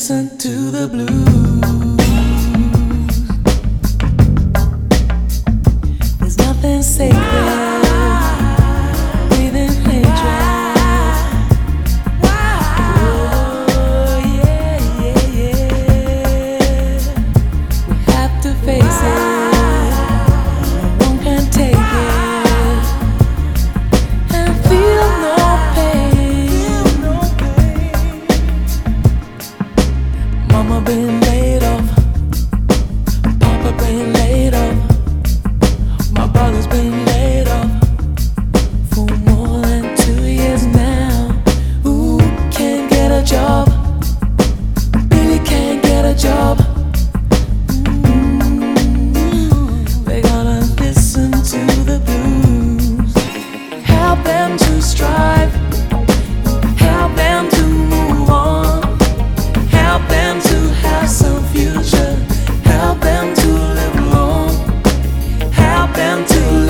listen to the blues. There's nothing sacred, breathing hatred. Oh, yeah, yeah, yeah. We have to face it, no one can take it, and feel no pain. Mama been laid off, Papa been laid off, my brother's been laid off for more than 2 years now. Who can't get a job? Billy can't get a job. They gotta listen to the blues. Help them to strive, help them to move on, help them to have some future, help them to live long, help them to